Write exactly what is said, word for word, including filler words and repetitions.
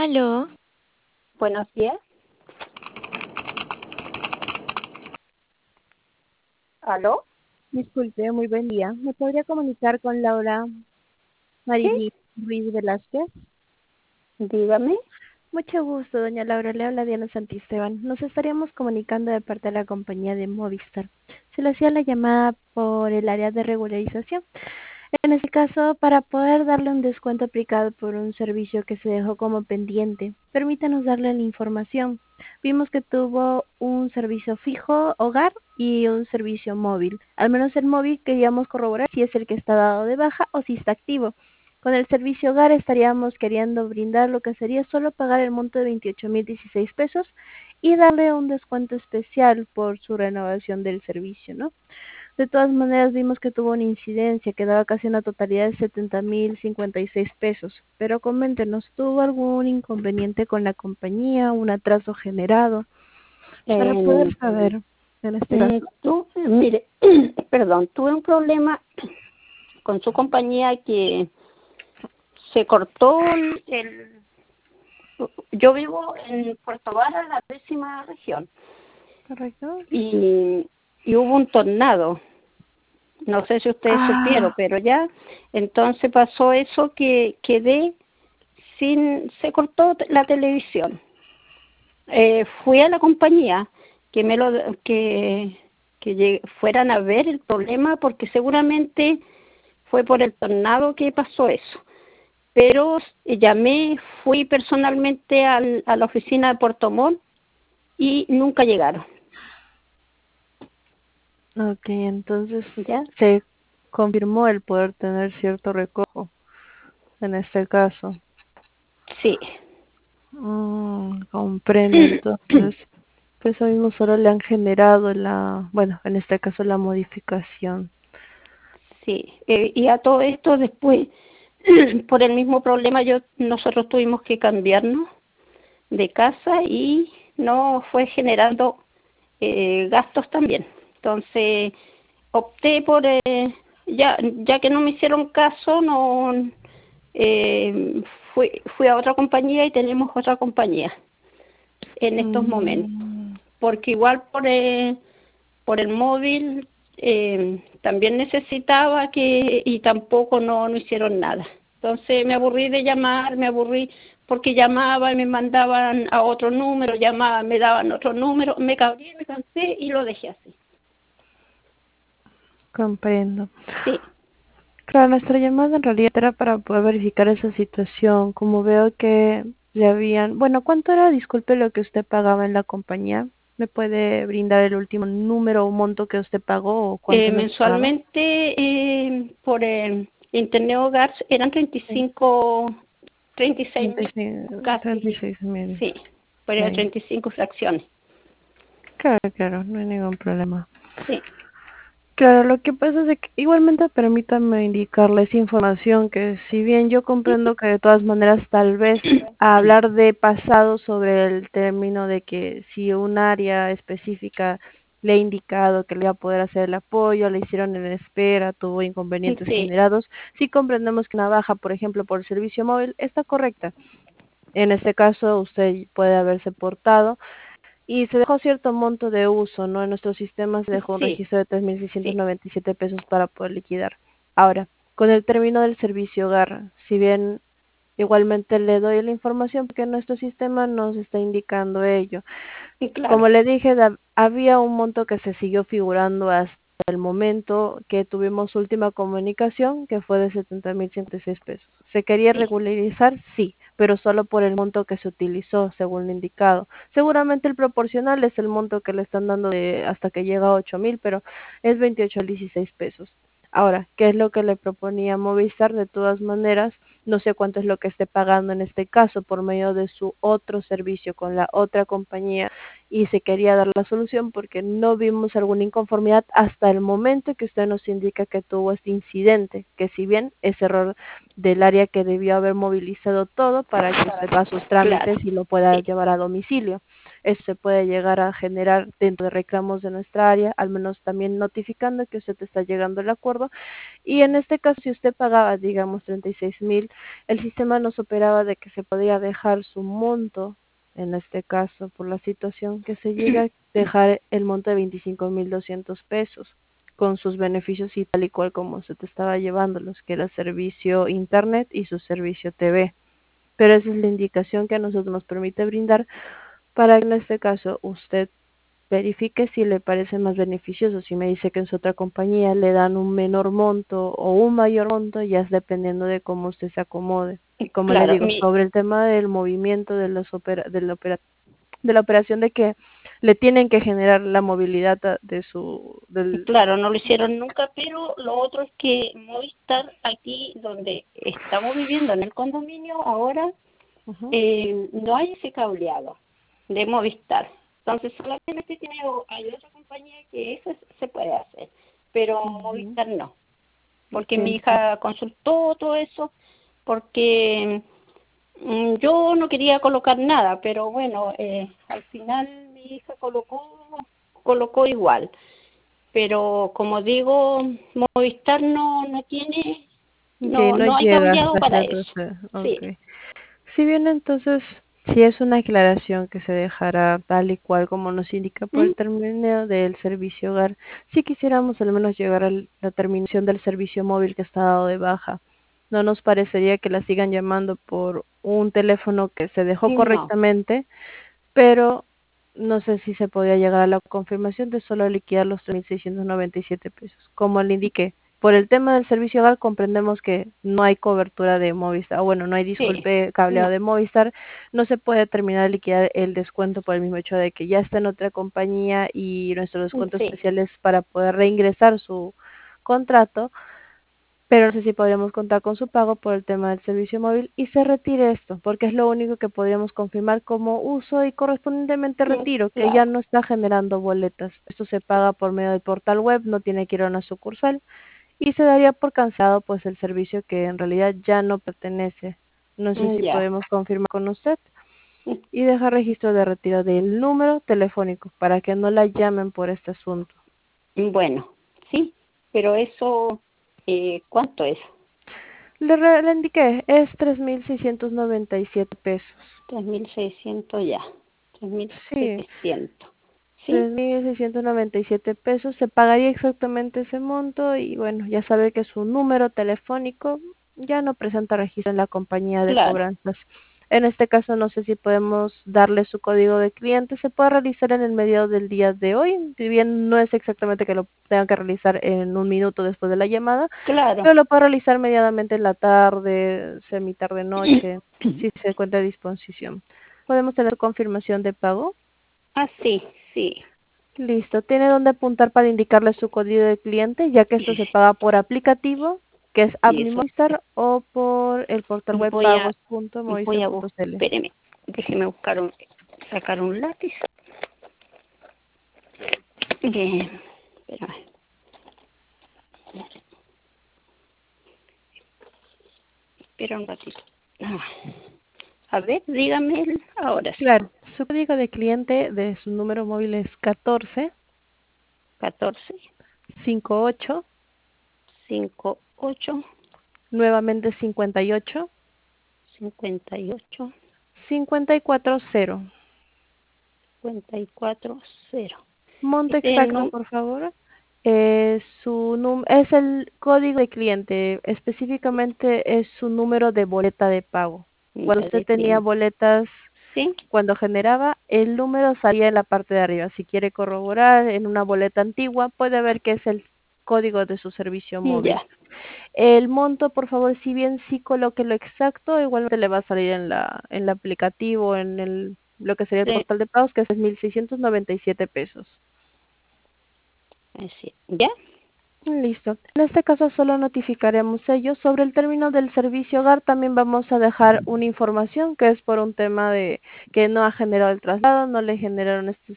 Aló, Buenos días. ¿Aló? Disculpe, muy buen día. ¿Me podría comunicar con Laura Sí, Marilyn Ruiz Velázquez? dígame. Mucho gusto, doña Laura. Le habla Diana Santisteban. Nos estaríamos comunicando de parte de la compañía de Movistar. Se le hacía la llamada por el área de regularización. En este caso, para poder darle un descuento aplicado por un servicio que se dejó como pendiente, permítanos darle la información. Vimos que tuvo un servicio fijo, hogar, y un servicio móvil. Al menos el móvil queríamos corroborar si es el que está dado de baja o si está activo. Con el servicio hogar estaríamos queriendo brindar lo que sería solo pagar el monto de veintiocho mil dieciséis pesos y darle un descuento especial por su renovación del servicio, ¿no? De todas maneras, vimos que tuvo una incidencia que daba casi una totalidad de setenta mil cincuenta y seis pesos. Pero coméntenos, ¿tuvo algún inconveniente con la compañía, un atraso generado? Para Eh, poder saber, en este mm, caso. tú, mire, perdón, tuve un problema con su compañía que se cortó el... el- yo vivo en Puerto Vara, la décima región, ¿Correcto? y, y hubo un tornado. No sé si ustedes supieron, Ah, pero ya, entonces pasó eso que quedé sin... Se cortó la televisión. Eh, fui a la compañía que me lo que que lleg- fueran a ver el problema porque seguramente fue por el tornado que pasó eso. Pero eh, llamé, fui personalmente al, a la oficina de Puerto Montt y nunca llegaron. ok, entonces ¿Ya? se confirmó el poder tener cierto recojo en este caso. Sí. Mm, comprendo, entonces. Pues eso mismo solo le han generado la, bueno, en este caso la modificación. Sí. Eh, y a todo esto después, por el mismo problema, yo nosotros tuvimos que cambiarnos de casa y no fue generando eh, gastos también. Entonces opté por, eh, ya, ya que no me hicieron caso, no eh, fui, fui a otra compañía y tenemos otra compañía en estos momentos. Mm, Porque igual por, eh, por el móvil eh, también necesitaba que, y tampoco no, no hicieron nada. Entonces me aburrí de llamar, me aburrí porque llamaba y me mandaban a otro número, llamaban, me daban otro número, me cabré, me cansé y lo dejé así. comprendo. Sí, Claro, nuestra llamada en realidad era para poder verificar esa situación. Como veo que le habían, bueno, ¿cuánto era, disculpe, lo que usted pagaba en la compañía? ¿Me puede brindar el último número o monto que usted pagó o cuánto eh, es lo que pagaba? mensualmente eh, por el Internet Hogar eran treinta y Sí, cinco, treinta y seis mil, treinta y seis, treinta y casi, seis mil. sí, por Sí. treinta y cinco fracciones, Claro, claro, no hay ningún problema. sí. Claro, lo que pasa es de que igualmente permítame indicarles información que si bien yo comprendo que de todas maneras tal vez hablar de pasado sobre el término de que si un área específica le ha indicado que le iba a poder hacer el apoyo, le hicieron en espera, tuvo inconvenientes Sí, generados, sí comprendemos que una baja, por ejemplo, por el servicio móvil está correcta. En este caso usted puede haberse portado y se dejó cierto monto de uso, ¿no? En nuestro sistema se dejó un sí, registro de tres mil seiscientos sí, noventa y siete pesos para poder liquidar. Ahora, con el término del servicio hogar, si bien igualmente le doy la información porque nuestro sistema nos está indicando ello. sí, claro. Como le dije, da- había un monto que se siguió figurando hasta el momento que tuvimos última comunicación, que fue de setenta mil ciento seis pesos. ¿Se quería Sí, regularizar? Sí, pero solo por el monto que se utilizó, según lo indicado. Seguramente el proporcional es el monto que le están dando de hasta que llega a ocho mil, pero es veintiocho mil dieciséis pesos. Ahora, ¿qué es lo que le proponía Movistar? De todas maneras, no sé cuánto es lo que esté pagando en este caso por medio de su otro servicio con la otra compañía y se quería dar la solución porque no vimos alguna inconformidad hasta el momento que usted nos indica que tuvo este incidente, que si bien es error del área que debió haber movilizado todo para que usted haga sus claro. trámites y lo pueda Sí, llevar a domicilio. Eso se puede llegar a generar dentro de reclamos de nuestra área, al menos también notificando que usted está llegando al acuerdo. Y en este caso, si usted pagaba, digamos, treinta y seis mil, el sistema nos operaba de que se podía dejar su monto, en este caso, por la situación que se llega a dejar el monto de veinticinco mil doscientos pesos, con sus beneficios y tal y cual como se te estaba llevando, los que era servicio internet y su servicio T V. Pero esa es la indicación que a nosotros nos permite brindar para que en este caso usted verifique si le parece más beneficioso. Si me dice que en su otra compañía le dan un menor monto o un mayor monto, ya es dependiendo de cómo usted se acomode. Y como le Claro, digo, mi, sobre el tema del movimiento de las opera, de la opera, de la operación de que le tienen que generar la movilidad a- de su del claro, no lo hicieron nunca, pero lo otro es que Movistar aquí donde estamos viviendo en el condominio ahora Ujú. eh, no hay ese cableado de Movistar. Entonces solamente tiene, hay otra compañía que eso se puede hacer, pero Ujú. Movistar no, porque mi Entiendo. hija consultó todo eso, porque mm, yo no quería colocar nada, pero bueno, eh, al final mi hija colocó, colocó igual. Pero como digo, Movistar no, no tiene, Sí, no, no no hay llega cableado hasta para centro. eso. Sí, Okay. Si bien entonces, si es una aclaración que se dejará tal y cual como nos indica por ¿Mm? el término del servicio hogar, si quisiéramos al menos llegar a la terminación del servicio móvil que está dado de baja, no nos parecería que la sigan llamando por un teléfono que se dejó Y no, correctamente, pero no sé si se podía llegar a la confirmación de solo liquidar los tres mil seiscientos noventa y siete pesos. Como le indiqué, por el tema del servicio hogar comprendemos que no hay cobertura de Movistar, o bueno, no hay, sí, disculpe, cableado no, de Movistar, no se puede terminar de liquidar el descuento por el mismo hecho de que ya está en otra compañía y nuestro descuento sí, especial es para poder reingresar su contrato, pero no sé si podríamos contar con su pago por el tema del servicio móvil y se retire esto, porque es lo único que podríamos confirmar como uso y correspondientemente mm, retiro, que ya claro, no está generando boletas. Esto se paga por medio del portal web, no tiene que ir a una sucursal y se daría por cansado pues el servicio que en realidad ya no pertenece. No sé mm, si ya. podemos confirmar con usted y dejar registro de retiro del número telefónico para que no la llamen por este asunto. Mm, bueno, sí, pero eso, eh, ¿cuánto es? Le, re- le indiqué, es tres mil seiscientos noventa y siete pesos. Tres mil seiscientos ya, tres mil Sí, setecientos, ¿sí? tres mil seiscientos noventa y siete pesos, se pagaría exactamente ese monto y bueno, ya sabe que su número telefónico ya no presenta registro en la compañía de Claro, cobranzas. En este caso no sé si podemos darle su código de cliente, se puede realizar en el medio del día de hoy, si bien no es exactamente que lo tenga que realizar en un minuto después de la llamada, claro. pero lo puede realizar medianamente en la tarde, semi tarde noche, si se encuentra a disposición. ¿Podemos tener confirmación de pago? Ah, sí, sí, Listo. ¿Tiene dónde apuntar para indicarle su código de cliente, ya que esto se paga por aplicativo, que es App y Mi eso. Movistar, o por el portal web Voy a, pagos punto voy movistar a punto buscar, c l? espéreme, déjeme buscar un, sacar un lápiz. Bien, espérame. Espera un ratito. Ah, a ver, dígame el- ahora sí. Claro. Su código de cliente de su número móvil es catorce Catorce cincuenta y ocho, cinco ocho nuevamente cincuenta y ocho, cincuenta y ocho cincuenta y cuatro cero. cincuenta y cuatro cero. Monto Este es el exacto, número. por favor. Eh, su num es el código de cliente, específicamente es su número de boleta de pago. Cuando Ya usted de tenía cliente. boletas, Sí, cuando generaba, el número salía en la parte de arriba. Si quiere corroborar en una boleta antigua, puede ver que es el código de su servicio móvil. ya. El monto, por favor, si bien sí coloque lo exacto, igualmente le va a salir en la en el aplicativo, en el lo que sería el Sí, portal de pagos, que es mil seiscientos noventa y siete pesos. así. ¿Ya? Listo. En este caso solo notificaremos ellos. Sobre el término del servicio hogar también vamos a dejar una información que es por un tema de que no ha generado el traslado, no le generaron estos